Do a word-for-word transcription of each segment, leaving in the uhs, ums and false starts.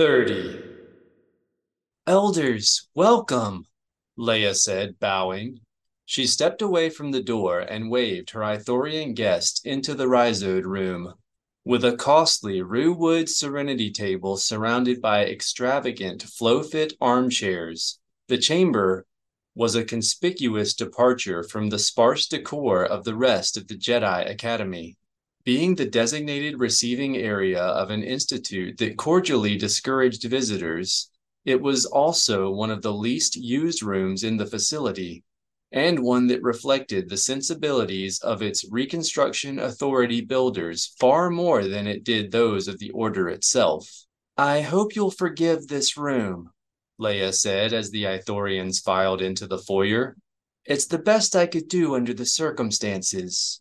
Thirty. Elders, welcome, Leia said, bowing. She stepped away from the door and waved her Ithorian guest into the Rhizode room. With a costly Rue-wood serenity table surrounded by extravagant flow-fit armchairs, the chamber was a conspicuous departure from the sparse decor of the rest of the Jedi Academy. Being the designated receiving area of an institute that cordially discouraged visitors, it was also one of the least used rooms in the facility, and one that reflected the sensibilities of its Reconstruction Authority builders far more than it did those of the Order itself. "I hope you'll forgive this room," Leia said as the Ithorians filed into the foyer. "It's the best I could do under the circumstances."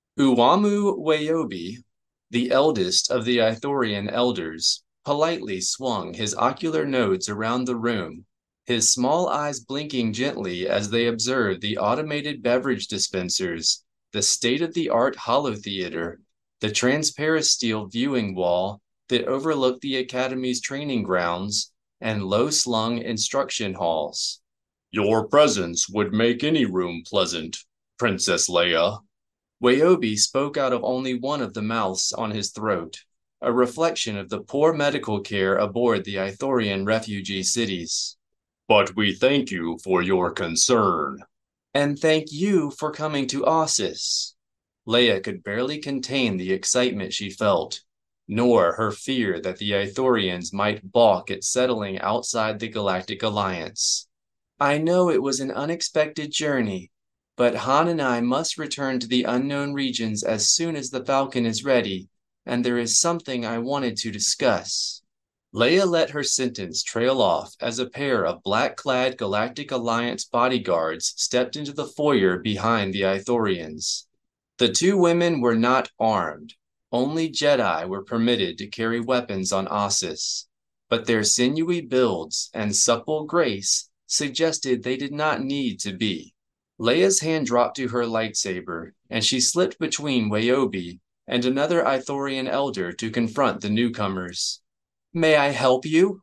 Uamu Wayobi, the eldest of the Ithorian elders, politely swung his ocular nodes around the room, his small eyes blinking gently as they observed the automated beverage dispensers, the state-of-the-art holotheater, the transparent steel viewing wall that overlooked the Academy's training grounds, and low-slung instruction halls. "Your presence would make any room pleasant, Princess Leia." Wayobi spoke out of only one of the mouths on his throat, a reflection of the poor medical care aboard the Ithorian refugee cities. "But we thank you for your concern." "And thank you for coming to Ossus." Leia could barely contain the excitement she felt, nor her fear that the Ithorians might balk at settling outside the Galactic Alliance. "I know it was an unexpected journey, but Han and I must return to the unknown regions as soon as the Falcon is ready, and there is something I wanted to discuss." Leia let her sentence trail off as a pair of black-clad Galactic Alliance bodyguards stepped into the foyer behind the Ithorians. The two women were not armed. Only Jedi were permitted to carry weapons on Ossus, but their sinewy builds and supple grace suggested they did not need to be. Leia's hand dropped to her lightsaber, and she slipped between Wayobi and another Ithorian elder to confront the newcomers. "May I help you?"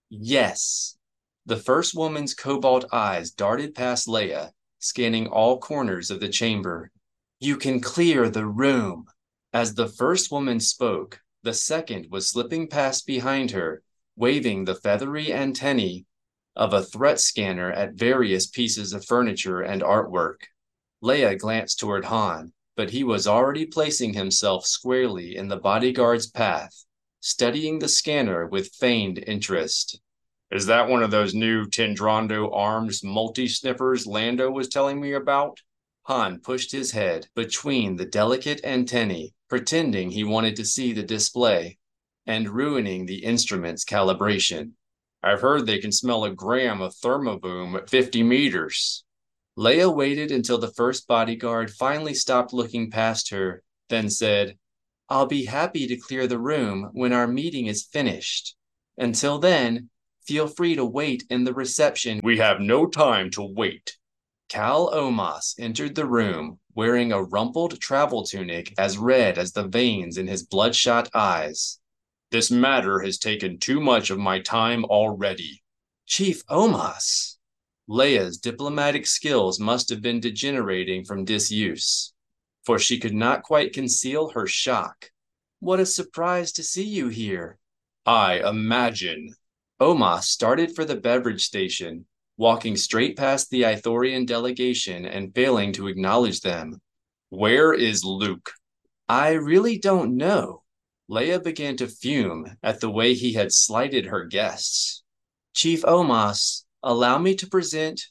"Yes." The first woman's cobalt eyes darted past Leia, scanning all corners of the chamber. "You can clear the room." As the first woman spoke, the second was slipping past behind her, waving the feathery antennae of a threat scanner at various pieces of furniture and artwork. Leia glanced toward Han, but he was already placing himself squarely in the bodyguard's path, studying the scanner with feigned interest. "Is that one of those new Tendrando arms multi-sniffers Lando was telling me about?" Han pushed his head between the delicate antennae, pretending he wanted to see the display, and ruining the instrument's calibration. "I've heard they can smell a gram of thermoboom at fifty meters. Leia waited until the first bodyguard finally stopped looking past her, then said, "I'll be happy to clear the room when our meeting is finished. Until then, feel free to wait in the reception." "We have no time to wait." Cal Omas entered the room, wearing a rumpled travel tunic as red as the veins in his bloodshot eyes. "This matter has taken too much of my time already." "Chief Omas!" Leia's diplomatic skills must have been degenerating from disuse, for she could not quite conceal her shock. "What a surprise to see you here." "I imagine." Omas started for the beverage station, walking straight past the Ithorian delegation and failing to acknowledge them. "Where is Luke?" "I really don't know." Leia began to fume at the way he had slighted her guests. "Chief Omas, allow me to present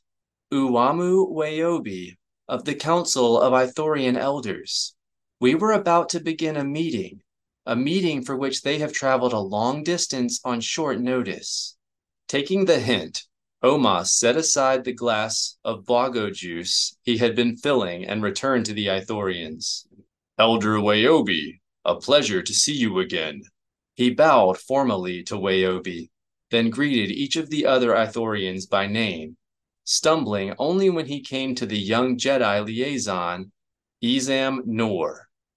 Uamu Wayobi of the Council of Ithorian Elders. We were about to begin a meeting, a meeting for which they have traveled a long distance on short notice." Taking the hint, Omas set aside the glass of Blago juice he had been filling and returned to the Ithorians. "Elder Wayobi, a pleasure to see you again." He bowed formally to Wayobi, then greeted each of the other Ithorians by name, stumbling only when he came to the young Jedi liaison, Izam Nor.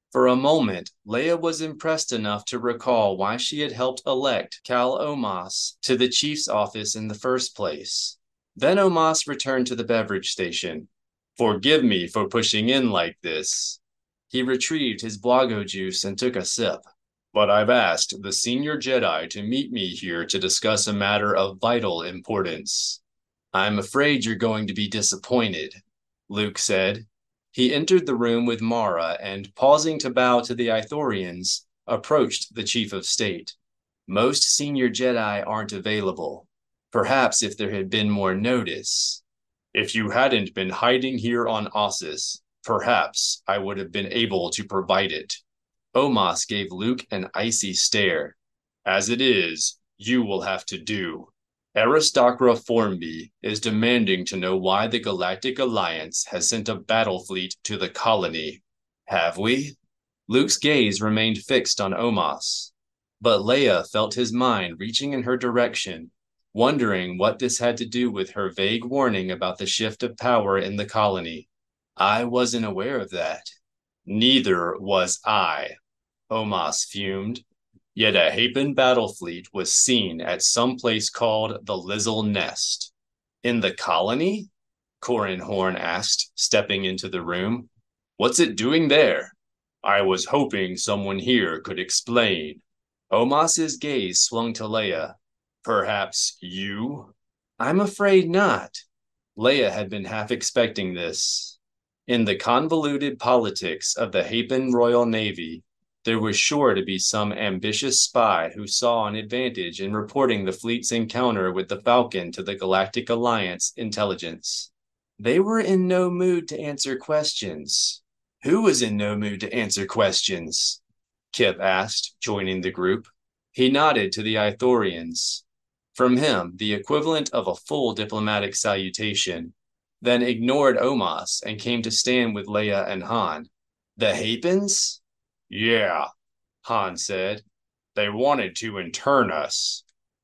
For a moment, Leia was impressed enough to recall why she had helped elect Cal Omas to the chief's office in the first place. Then Omas returned to the beverage station. Forgive me for pushing in like this. He retrieved his Blago juice and took a sip. But I've asked the senior Jedi to meet me here to discuss a matter of vital importance. I'm afraid you're going to be disappointed, Luke said. He entered the room with Mara and, pausing to bow to the Ithorians, approached the chief of state. Most senior Jedi aren't available. Perhaps if there had been more notice. If you hadn't been hiding here on Ossus, perhaps I would have been able to provide it. Omas gave Luke an icy stare. As it is, you will have to do. Aristocra Formby is demanding to know why the Galactic Alliance has sent a battle fleet to the colony. Have we? Luke's gaze remained fixed on Omas, but Leia felt his mind reaching in her direction, wondering what this had to do with her vague warning about the shift of power in the colony. I wasn't aware of that. Neither was I, Omas fumed. Yet a Hapan battle fleet was seen at some place called the Lizzle Nest. In the colony? Corran Horn asked, stepping into the room. What's it doing there? I was hoping someone here could explain. Omas's gaze swung to Leia. Perhaps you? I'm afraid not. Leia had been half expecting this. In the convoluted politics of the Hapan Royal Navy, there was sure to be some ambitious spy who saw an advantage in reporting the fleet's encounter with the Falcon to the Galactic Alliance intelligence. They were in no mood to answer questions. Who was in no mood to answer questions? Kip asked, joining the group. He nodded to the Ithorians. From him, the equivalent of a full diplomatic salutation, then ignored Omas and came to stand with Leia and Han. The Hapans? Yeah, Han said. They wanted to intern us.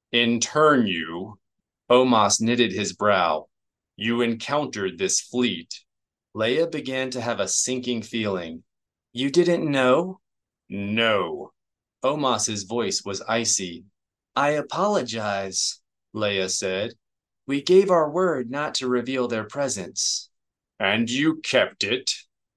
Intern you? Omas knitted his brow. You encountered this fleet. Leia began to have a sinking feeling. You didn't know? No. Omas's voice was icy. I apologize, Leia said. We gave our word not to reveal their presence. And you kept it?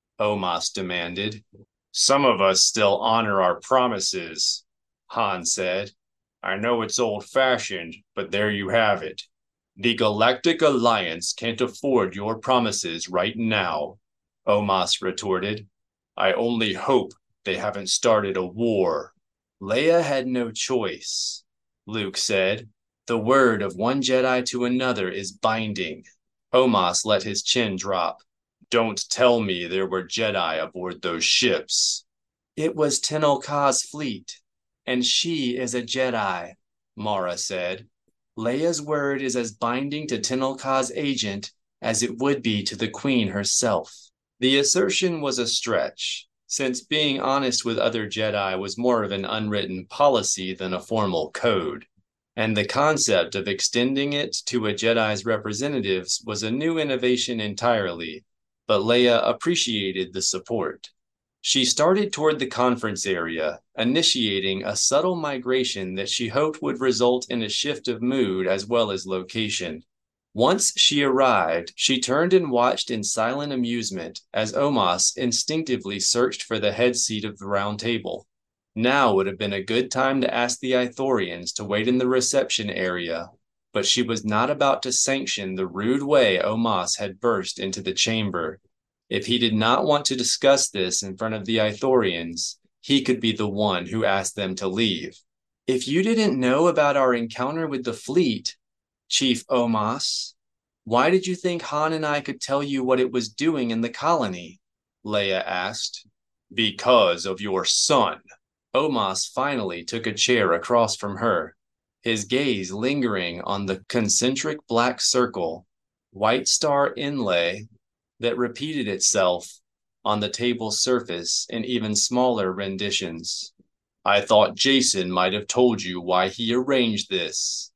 Omas demanded. Some of us still honor our promises, Han said. I know it's old-fashioned, but there you have it. The Galactic Alliance can't afford your promises right now, Omas retorted. I only hope they haven't started a war. Leia had no choice, Luke said. The word of one Jedi to another is binding. Omas let his chin drop. Don't tell me there were Jedi aboard those ships. It was Tenel Ka's fleet, and she is a Jedi, Mara said. Leia's word is as binding to Tenel Ka's agent as it would be to the Queen herself. The assertion was a stretch, since being honest with other Jedi was more of an unwritten policy than a formal code, and the concept of extending it to a Jedi's representatives was a new innovation entirely, but Leia appreciated the support. She started toward the conference area, initiating a subtle migration that she hoped would result in a shift of mood as well as location. Once she arrived, she turned and watched in silent amusement as Omas instinctively searched for the head seat of the round table. Now would have been a good time to ask the Ithorians to wait in the reception area, but she was not about to sanction the rude way Omas had burst into the chamber. If he did not want to discuss this in front of the Ithorians, he could be the one who asked them to leave. If you didn't know about our encounter with the fleet, Chief Omas, why did you think Han and I could tell you what it was doing in the colony? Leia asked. Because of your son. Omas finally took a chair across from her, his gaze lingering on the concentric black circle, white star inlay that repeated itself on the table's surface in even smaller renditions. I thought Jacen might have told you why he arranged this.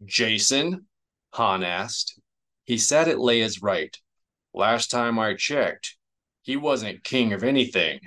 Jacen? Han asked. He sat at Leia's right. Last time I checked, he wasn't king of anything.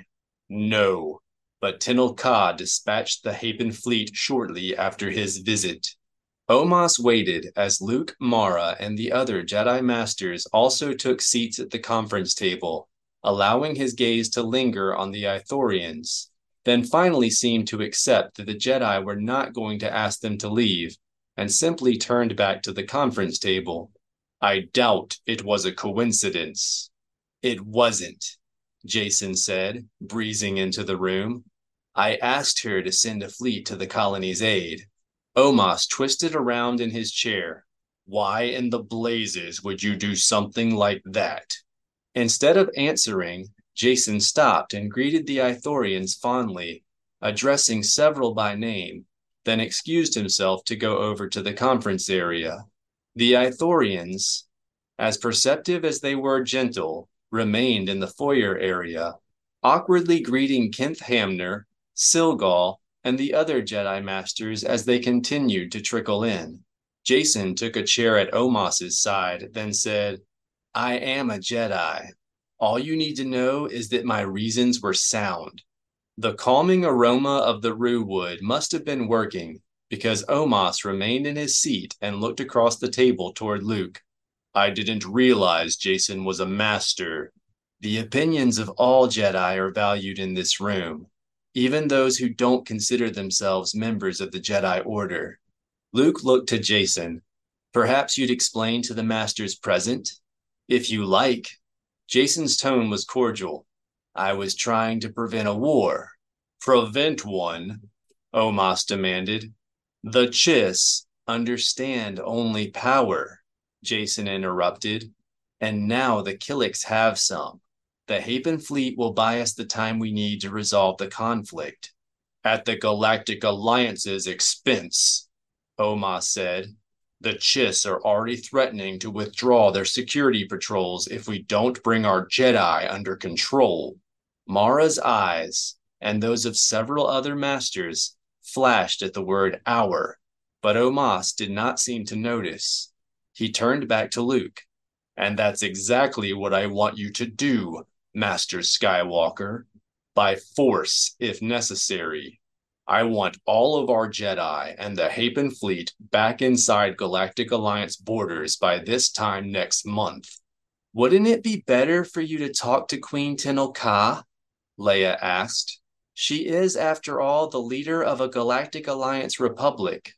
No, but Tenel Ka dispatched the Hapen fleet shortly after his visit. Omas waited as Luke, Mara, and the other Jedi Masters also took seats at the conference table, allowing his gaze to linger on the Ithorians, then finally seemed to accept that the Jedi were not going to ask them to leave, and simply turned back to the conference table. I doubt it was a coincidence. It wasn't, Jacen said, breezing into the room. I asked her to send a fleet to the colony's aid. Omas twisted around in his chair. Why in the blazes would you do something like that? Instead of answering, Jacen stopped and greeted the Ithorians fondly, addressing several by name, then excused himself to go over to the conference area. The Ithorians, as perceptive as they were gentle, remained in the foyer area, awkwardly greeting Kenth Hamner, Silgal, and the other Jedi Masters as they continued to trickle in. Jacen took a chair at Omas's side, then said, I am a Jedi. All you need to know is that my reasons were sound. The calming aroma of the rue wood must have been working, because Omas remained in his seat and looked across the table toward Luke. I didn't realize Jacen was a master. The opinions of all Jedi are valued in this room, even those who don't consider themselves members of the Jedi Order. Luke looked to Jacen. Perhaps you'd explain to the masters present? If you like. Jacen's tone was cordial. I was trying to prevent a war. Prevent one? Omas demanded. The Chiss understand only power, Jacen interrupted. And now the Killiks have some. The Hapen fleet will buy us the time we need to resolve the conflict. At the Galactic Alliance's expense, Omas said. The Chiss are already threatening to withdraw their security patrols if we don't bring our Jedi under control. Mara's eyes, and those of several other masters, flashed at the word our, but Omas did not seem to notice. He turned back to Luke. And that's exactly what I want you to do, Master Skywalker. By force, if necessary. I want all of our Jedi and the Hapen fleet back inside Galactic Alliance borders by this time next month. Wouldn't it be better for you to talk to Queen Tenel Ka? Leia asked. She is, after all, the leader of a Galactic Alliance republic.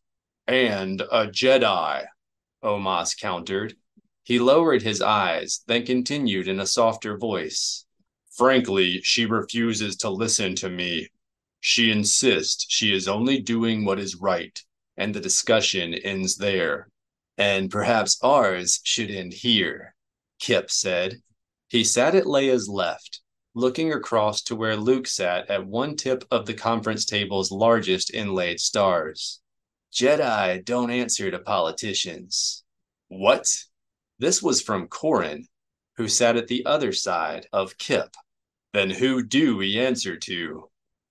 And a Jedi, Omas countered. He lowered his eyes, then continued in a softer voice. Frankly, she refuses to listen to me. She insists she is only doing what is right, and the discussion ends there. And perhaps ours should end here, Kip said. He sat at Leia's left, looking across to where Luke sat at one tip of the conference table's largest inlaid stars. Jedi don't answer to politicians. What? This was from Corran, who sat at the other side of Kip. Then who do we answer to?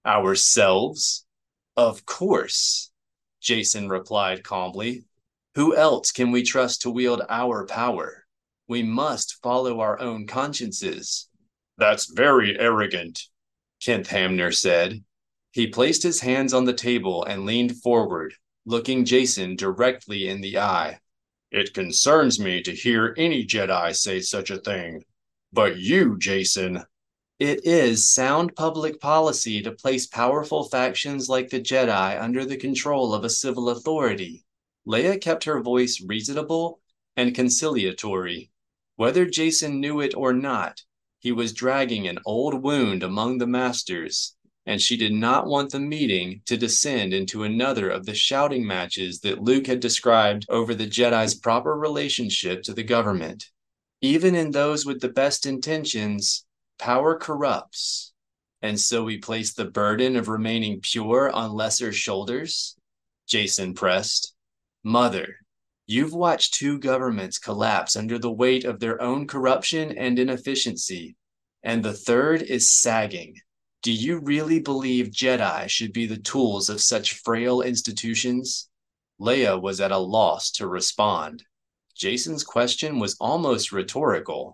Ourselves? Of course, Jacen replied calmly. Who else can we trust to wield our power? We must follow our own consciences. That's very arrogant, Kenth Hamner said. He placed his hands on the table and leaned forward, looking Jacen directly in the eye. It concerns me to hear any Jedi say such a thing. But you, Jacen... It is sound public policy to place powerful factions like the Jedi under the control of a civil authority. Leia kept her voice reasonable and conciliatory. Whether Jacen knew it or not, he was dragging an old wound among the masters, and she did not want the meeting to descend into another of the shouting matches that Luke had described over the Jedi's proper relationship to the government. Even in those with the best intentions, power corrupts, and so we place the burden of remaining pure on lesser shoulders? Jacen pressed. Mother, you've watched two governments collapse under the weight of their own corruption and inefficiency, and the third is sagging. Do you really believe Jedi should be the tools of such frail institutions? Leia was at a loss to respond. Jacen's question was almost rhetorical.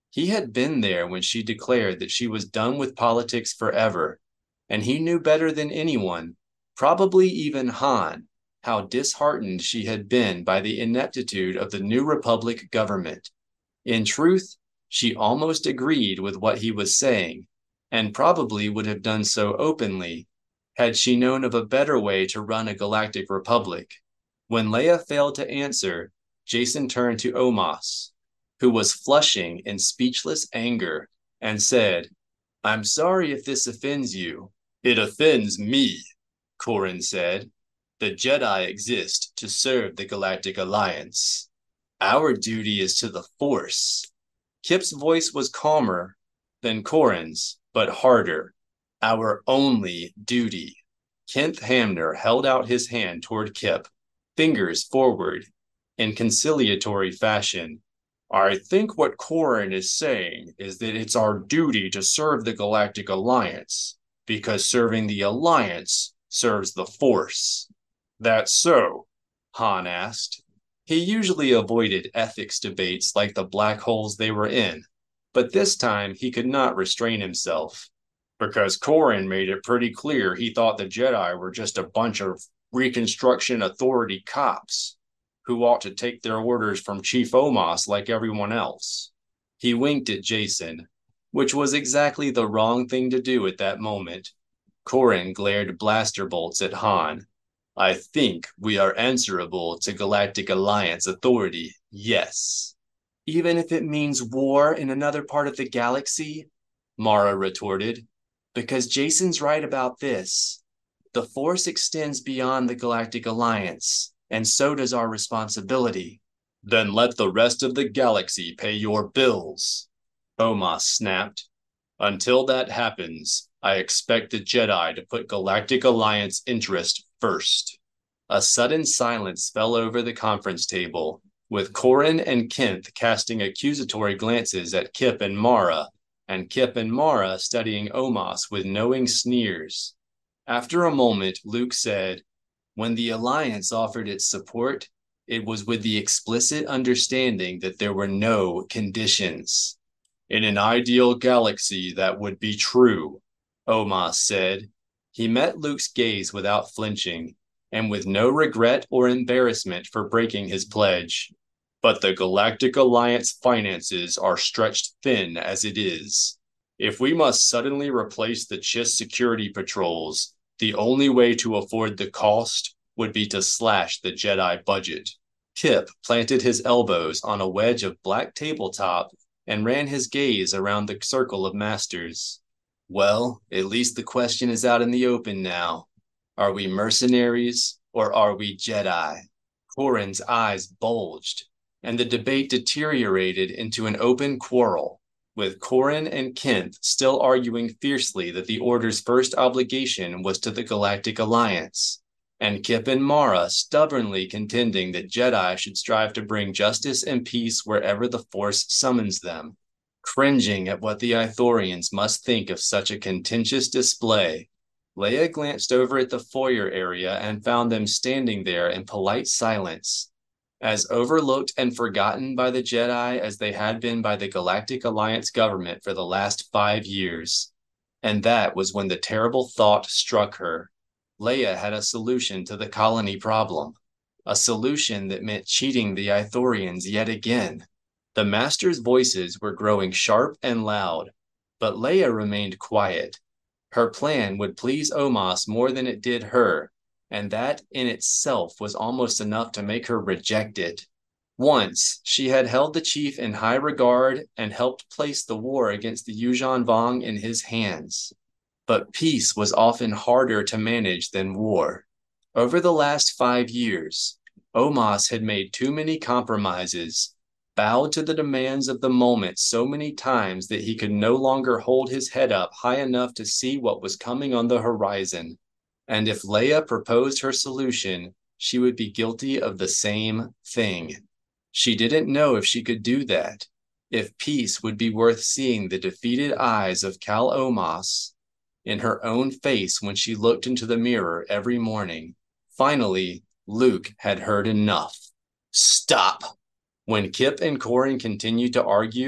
He had been there when she declared that she was done with politics forever, and he knew better than anyone, probably even Han, how disheartened she had been by the ineptitude of the New Republic government. In truth, she almost agreed with what he was saying, and probably would have done so openly, had she known of a better way to run a galactic republic. When Leia failed to answer, Jacen turned to Omos, who was flushing in speechless anger, and said, "I'm sorry if this offends you." "It offends me," Corran said. "The Jedi exist to serve the Galactic Alliance. Our duty is to the Force." Kip's voice was calmer than Corran's, but harder. "Our only duty." Kenneth Hamner held out his hand toward Kip, fingers forward, in conciliatory fashion. "I think what Corran is saying is that it's our duty to serve the Galactic Alliance, because serving the Alliance serves the Force." "That's so?" Han asked. He usually avoided ethics debates like the black holes they were in, but this time he could not restrain himself. "Because Corran made it pretty clear he thought the Jedi were just a bunch of Reconstruction Authority cops who ought to take their orders from Chief Omos like everyone else." He winked at Jacen, which was exactly the wrong thing to do at that moment. Corran glared blaster bolts at Han. "I think we are answerable to Galactic Alliance authority, yes." "Even if it means war in another part of the galaxy?" Mara retorted. "Because Jacen's right about this. The Force extends beyond the Galactic Alliance, and so does our responsibility." "Then let the rest of the galaxy pay your bills," Omos snapped. "Until that happens, I expect the Jedi to put Galactic Alliance interest first." A sudden silence fell over the conference table, with Corran and Kenneth casting accusatory glances at Kip and Mara, and Kip and Mara studying Omos with knowing sneers. After a moment, Luke said, "When the Alliance offered its support, it was with the explicit understanding that there were no conditions." "In an ideal galaxy, that would be true," Omos said. He met Luke's gaze without flinching, and with no regret or embarrassment for breaking his pledge. "But the Galactic Alliance finances are stretched thin as it is. If we must suddenly replace the Chiss security patrols, the only way to afford the cost would be to slash the Jedi budget." Kip planted his elbows on a wedge of black tabletop and ran his gaze around the circle of masters. "Well, at least the question is out in the open now. Are we mercenaries or are we Jedi?" Corran's eyes bulged, and the debate deteriorated into an open quarrel, with Corran and Kenneth still arguing fiercely that the Order's first obligation was to the Galactic Alliance, and Kip and Mara stubbornly contending that Jedi should strive to bring justice and peace wherever the Force summons them. Cringing at what the Ithorians must think of such a contentious display, Leia glanced over at the foyer area and found them standing there in polite silence, as overlooked and forgotten by the Jedi as they had been by the Galactic Alliance government for the last five years. And that was when the terrible thought struck her. Leia had a solution to the colony problem, a solution that meant cheating the Ithorians yet again. The Master's voices were growing sharp and loud, but Leia remained quiet. Her plan would please Omos more than it did her, and that in itself was almost enough to make her reject it. Once, she had held the chief in high regard and helped place the war against the Yuuzhan Vong in his hands. But peace was often harder to manage than war. Over the last five years, Omos had made too many compromises, bowed to the demands of the moment so many times that he could no longer hold his head up high enough to see what was coming on the horizon. And if Leia proposed her solution, she would be guilty of the same thing. She didn't know if she could do that, if peace would be worth seeing the defeated eyes of Cal Omos in her own face when she looked into the mirror every morning. Finally, Luke had heard enough. "Stop!" When Kip and Corran continued to argue,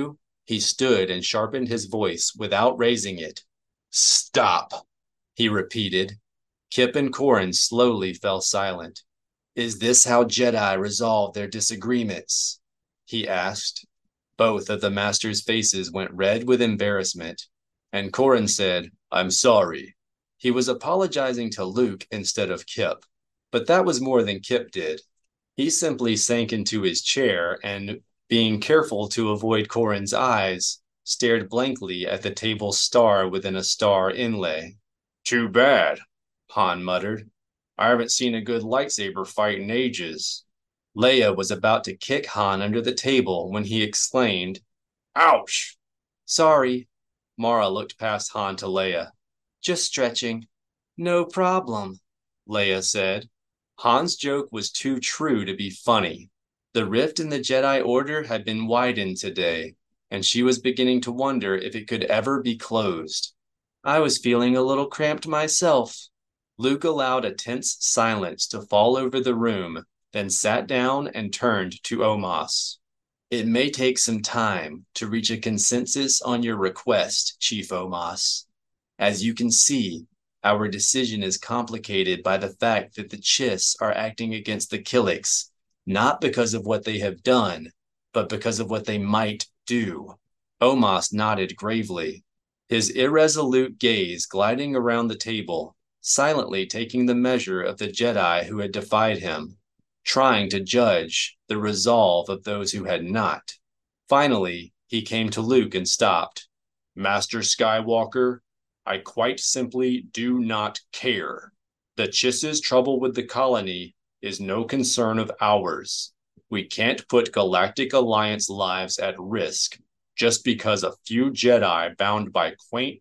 He stood and sharpened his voice without raising it. Stop, he repeated. Kip and Corrin slowly fell silent. Is this how Jedi resolve their disagreements? He asked. Both of the masters' faces went red with embarrassment, and Corrin said, I'm sorry. He was apologizing to Luke instead of Kip, but that was more than Kip did. He simply sank into his chair and, being careful to avoid Corrin's eyes, stared blankly at the table's star within a star inlay. Too bad, Han muttered. I haven't seen a good lightsaber fight in ages. Leia was about to kick Han under the table when he exclaimed, Ouch! Sorry. Mara looked past Han to Leia. Just stretching. No problem, Leia said. Han's joke was too true to be funny. The rift in the Jedi Order had been widened today, and she was beginning to wonder if it could ever be closed. I was feeling a little cramped myself. Luke allowed a tense silence to fall over the room, then sat down and turned to Omos. It may take some time to reach a consensus on your request, Chief Omos. As you can see, our decision is complicated by the fact that the Chiss are acting against the Killiks, not because of what they have done, but because of what they might do. Omos nodded gravely, his irresolute gaze gliding around the table, silently taking the measure of the Jedi who had defied him, trying to judge the resolve of those who had not. Finally, he came to Luke and stopped. Master Skywalker, I quite simply do not care. The Chiss's trouble with the colony is no concern of ours. We can't put Galactic Alliance lives at risk just because a few Jedi bound by quaint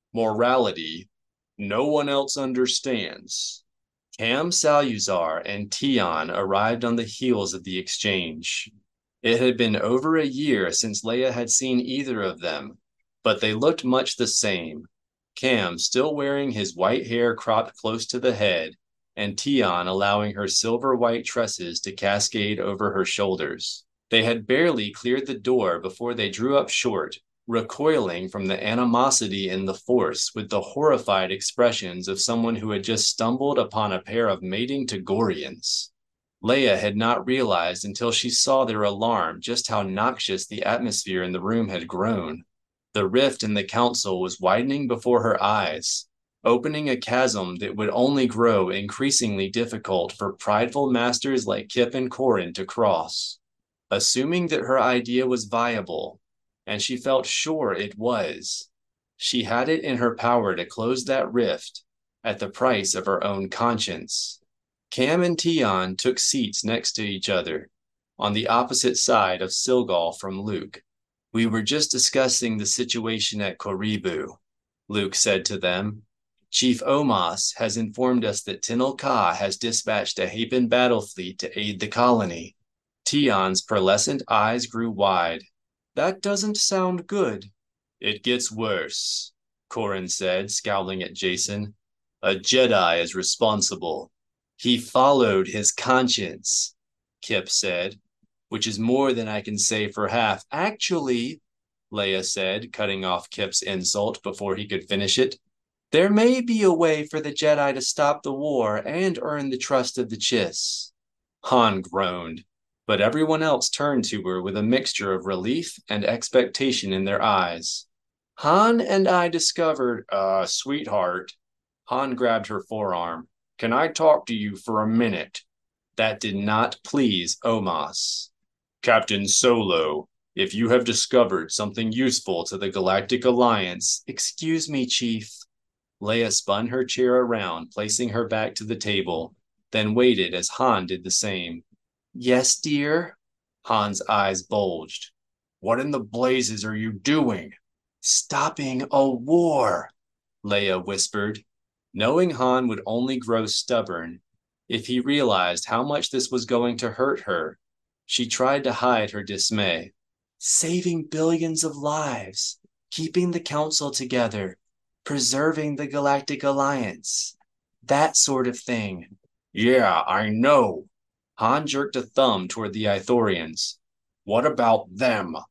morality no one else understands. Kam Saluzar and Tion arrived on the heels of the exchange. It had been over a year since Leia had seen either of them, but they looked much the same. Kam still wearing his white hair cropped close to the head, and Tion allowing her silver white tresses to cascade over her shoulders. They had barely cleared the door before they drew up short, recoiling from the animosity in the Force with the horrified expressions of someone who had just stumbled upon a pair of mating Togorians. Leia had not realized until she saw their alarm just how noxious the atmosphere in the room had grown. The rift in the council was widening before her eyes, opening a chasm that would only grow increasingly difficult for prideful masters like Kip and Corrin to cross. Assuming that her idea was viable, and she felt sure it was, she had it in her power to close that rift at the price of her own conscience. Kam and Tion took seats next to each other, on the opposite side of Silgal from Luke. We were just discussing the situation at Koribu, Luke said to them. Chief Omos has informed us that Tenel Ka has dispatched a Hapan battle fleet to aid the colony. Tion's pearlescent eyes grew wide. That doesn't sound good. It gets worse, Corrin said, scowling at Jacen. A Jedi is responsible. He followed his conscience, Kip said, which is more than I can say for half. Actually, Leia said, cutting off Kip's insult before he could finish it, there may be a way for the Jedi to stop the war and earn the trust of the Chiss. Han groaned, but everyone else turned to her with a mixture of relief and expectation in their eyes. Han and I discovered, uh, sweetheart. Han grabbed her forearm. Can I talk to you for a minute? That did not please Omos. Captain Solo, if you have discovered something useful to the Galactic Alliance... Excuse me, Chief. Leia spun her chair around, placing her back to the table, then waited as Han did the same. Yes, dear? Han's eyes bulged. What in the blazes are you doing? Stopping a war, Leia whispered. Knowing Han would only grow stubborn if he realized how much this was going to hurt her, she tried to hide her dismay. Saving billions of lives, keeping the council together, preserving the Galactic Alliance, that sort of thing. Yeah, I know. Han jerked a thumb toward the Ithorians. What about them?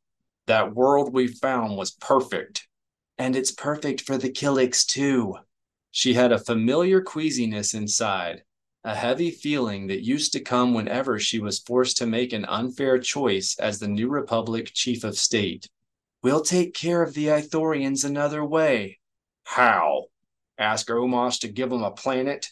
That world we found was perfect. And it's perfect for the Killiks, too. She had a familiar queasiness inside, a heavy feeling that used to come whenever she was forced to make an unfair choice as the New Republic chief of state. We'll take care of the Ithorians another way. How? Ask Omos to give him a planet?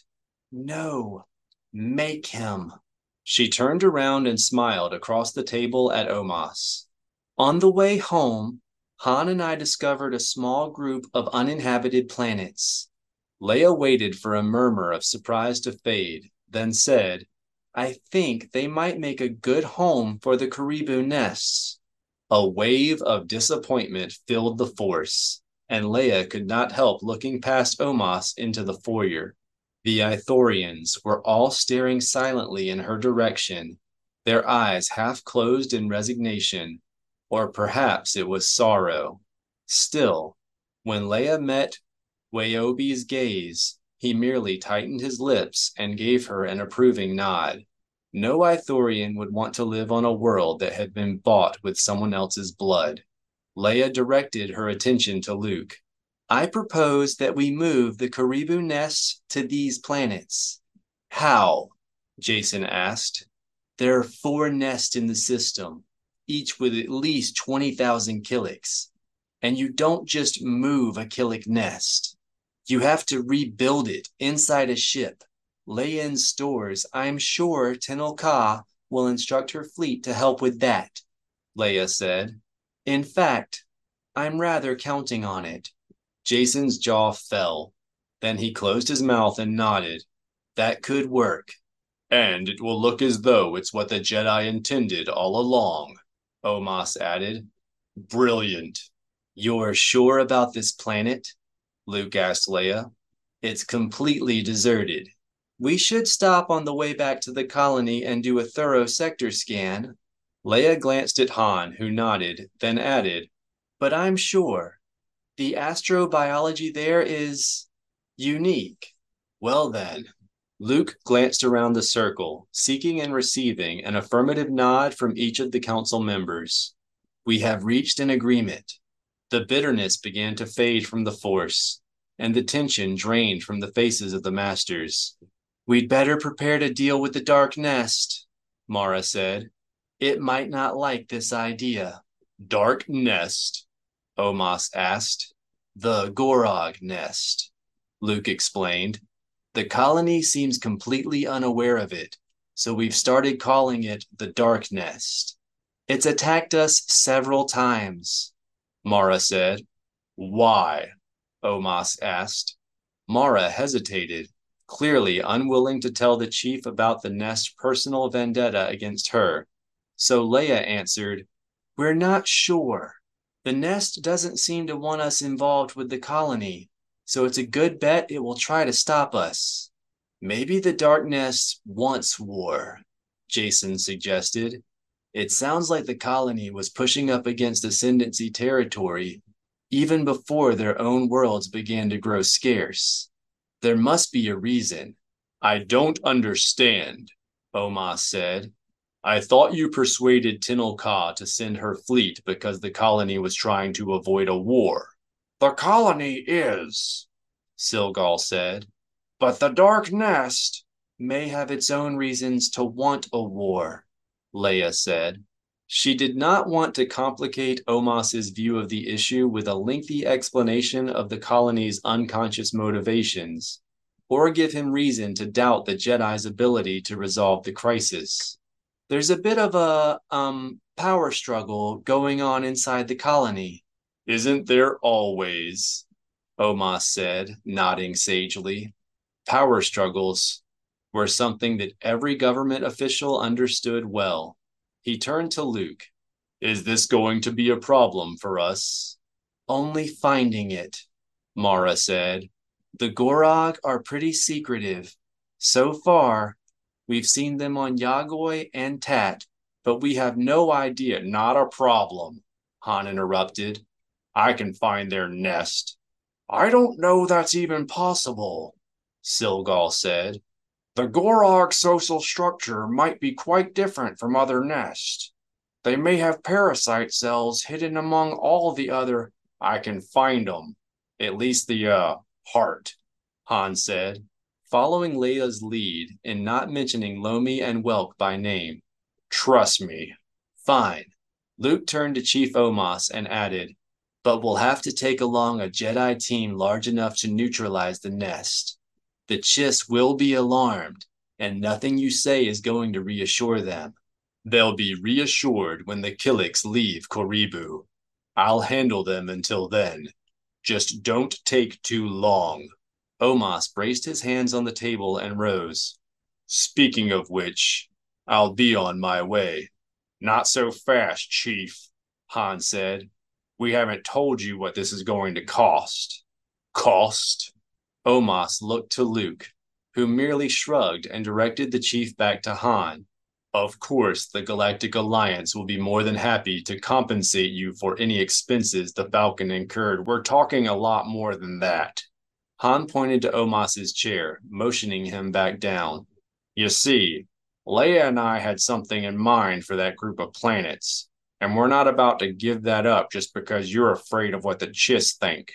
No, make him. She turned around and smiled across the table at Omos. On the way home, Han and I discovered a small group of uninhabited planets. Leia waited for a murmur of surprise to fade, then said, I think they might make a good home for the Karibu nests. A wave of disappointment filled the Force, and Leia could not help looking past Omos into the foyer. The Ithorians were all staring silently in her direction, their eyes half closed in resignation, or perhaps it was sorrow. Still, when Leia met Weyobie's gaze, he merely tightened his lips and gave her an approving nod. No Ithorian would want to live on a world that had been bought with someone else's blood. Leia directed her attention to Luke. I propose that we move the Karibu nests to these planets. How? Jason asked. There are four nests in the system, each with at least twenty thousand Killiks. And you don't just move a Killik nest. You have to rebuild it inside a ship. Lay in stores. I'm sure Tenel Ka will instruct her fleet to help with that, Leia said. In fact, I'm rather counting on it. Jason's jaw fell. Then he closed his mouth and nodded. That could work. And it will look as though it's what the Jedi intended all along, Omos added. Brilliant. You're sure about this planet? Luke asked Leia. It's completely deserted. We should stop on the way back to the colony and do a thorough sector scan. Leia glanced at Han, who nodded, then added, But I'm sure. The astrobiology there is unique. Well then. Luke glanced around the circle, seeking and receiving an affirmative nod from each of the council members. We have reached an agreement. The bitterness began to fade from the Force, and the tension drained from the faces of the masters. We'd better prepare to deal with the Dark Nest, Mara said. It might not like this idea. Dark Nest? Omos asked. The Gorog Nest, Luke explained. The colony seems completely unaware of it, so we've started calling it the Dark Nest. It's attacked us several times, Mara said. Why? Omos asked. Mara hesitated, clearly unwilling to tell the chief about the Nest's personal vendetta against her. So Leia answered, We're not sure. The Nest doesn't seem to want us involved with the colony, so it's a good bet it will try to stop us. Maybe the Dark Nest wants war, Jason suggested. It sounds like the colony was pushing up against Ascendancy territory even before their own worlds began to grow scarce. There must be a reason. I don't understand, Omos said. I thought you persuaded Tenel Ka to send her fleet because the colony was trying to avoid a war. The colony is, Silgal said, but the Dark Nest may have its own reasons to want a war, Leia said. She did not want to complicate Omos's view of the issue with a lengthy explanation of the colony's unconscious motivations, or give him reason to doubt the Jedi's ability to resolve the crisis. There's a bit of a, um, power struggle going on inside the colony. Isn't there always? Omos said, nodding sagely. Power struggles were something that every government official understood well. He turned to Luke. Is this going to be a problem for us? Only finding it, Mara said. The Gorog are pretty secretive. So far, we've seen them on Yagoi and Tat, but we have no idea. Not a problem, Han interrupted. I can find their nest. I don't know that's even possible, Silgal said. The Gorog social structure might be quite different from other nests. They may have parasite cells hidden among all the other. I can find them. At least the, uh, heart, Han said, following Leia's lead in not mentioning Lomi and Welk by name. Trust me. Fine. Luke turned to Chief Omas and added, but we'll have to take along a Jedi team large enough to neutralize the nest. The Chiss will be alarmed, and nothing you say is going to reassure them. They'll be reassured when the Killiks leave Koribu. I'll handle them until then. Just don't take too long. Omas braced his hands on the table and rose. Speaking of which, I'll be on my way. Not so fast, Chief, Han said. We haven't told you what this is going to cost. Cost? Omas looked to Luke, who merely shrugged and directed the chief back to Han. Of course, the Galactic Alliance will be more than happy to compensate you for any expenses the Falcon incurred. We're talking a lot more than that. Han pointed to Omas's chair, motioning him back down. You see, Leia and I had something in mind for that group of planets, and we're not about to give that up just because you're afraid of what the Chiss think.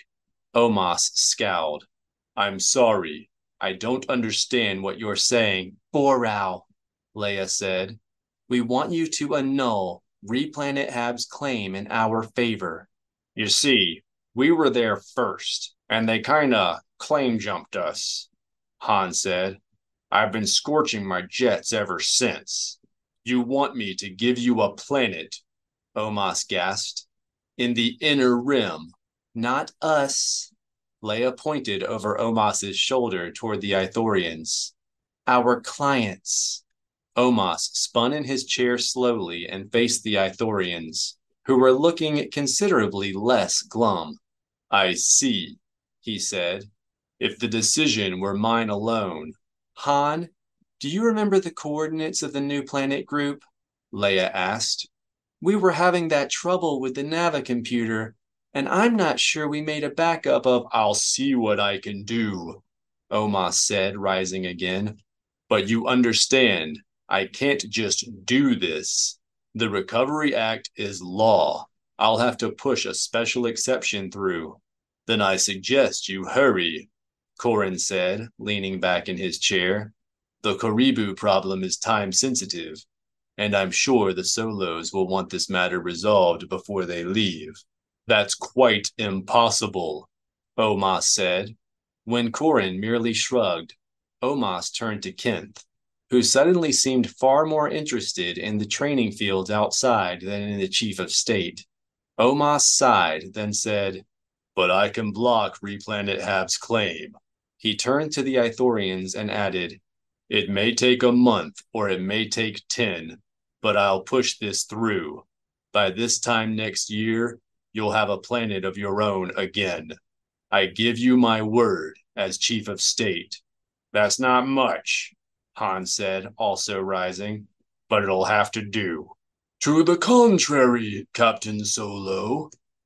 Omas scowled. I'm sorry. I don't understand what you're saying. Borau, Leia said. We want you to annul Replanet Hab's claim in our favor. You see, we were there first, and they kinda claim jumped us, Han said. I've been scorching my jets ever since. You want me to give you a planet, Omas gasped. In the inner rim. Not us. Leia pointed over Omas's shoulder toward the Ithorians. Our clients. Omas spun in his chair slowly and faced the Ithorians, who were looking considerably less glum. I see, he said. If the decision were mine alone. Han, do you remember the coordinates of the new planet group? Leia asked. We were having that trouble with the Navicomputer, and I'm not sure we made a backup of I'll see what I can do, Omas said, rising again. But you understand, I can't just do this. The Recovery Act is law. I'll have to push a special exception through. Then I suggest you hurry, Corran said, leaning back in his chair. The Koribu problem is time sensitive, and I'm sure the Solos will want this matter resolved before they leave. That's quite impossible, Omas said. When Corran merely shrugged, Omas turned to Kenth, who suddenly seemed far more interested in the training fields outside than in the chief of state. Omas sighed, then said, But I can block Replanet Hab's claim. He turned to the Ithorians and added, It may take a month or it may take ten, but I'll push this through. By this time next year, you'll have a planet of your own again. I give you my word as chief of state. That's not much, Han said, also rising, but it'll have to do. To the contrary, Captain Solo.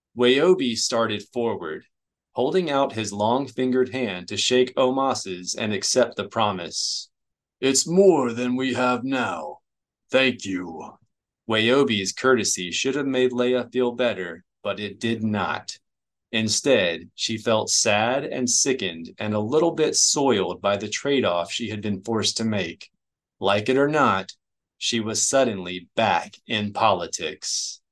Wiobi started forward, holding out his long-fingered hand to shake Omas's and accept the promise. It's more than we have now. Thank you. Wiobi's courtesy should have made Leia feel better, but it did not. Instead, she felt sad and sickened and a little bit soiled by the trade-off she had been forced to make. Like it or not, she was suddenly back in politics.